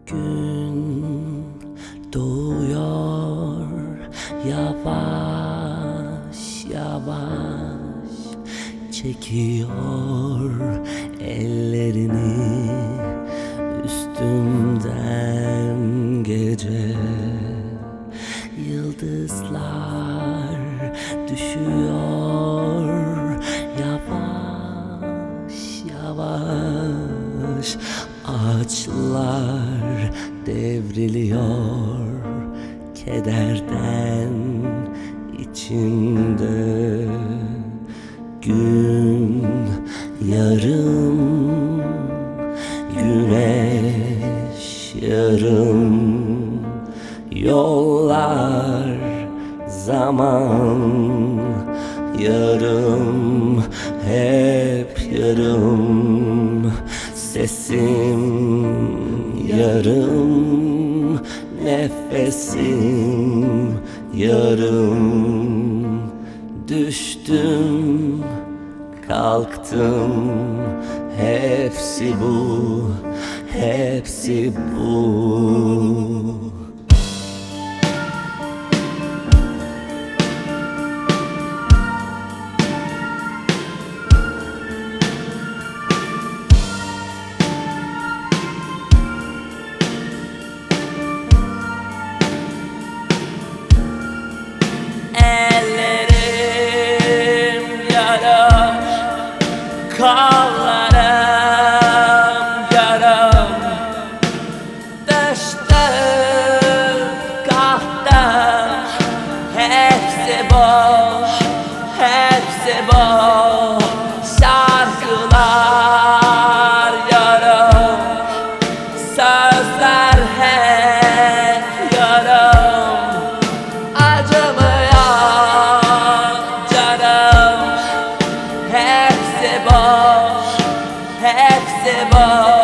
Gün doğuyor yavaş yavaş, çekiyor ellerini üstümden gece. Yıldızlar düşüyor yavaş yavaş, ağaçlar devriliyor kederden içinde. Gün yarım, güneş yarım, yollar zaman yarım, hep yarım. Sesim yarım, nefesim yarım. Düştüm, kalktım, hepsi bu, hepsi bu. Ellerim yara, kollarım yarım. Düştüm, kalktım, hepsi boş, hepsi boş. Şarkılar yarım, sözler hep yarım. Acımıyor canım, hepsi boş, hepsi boş.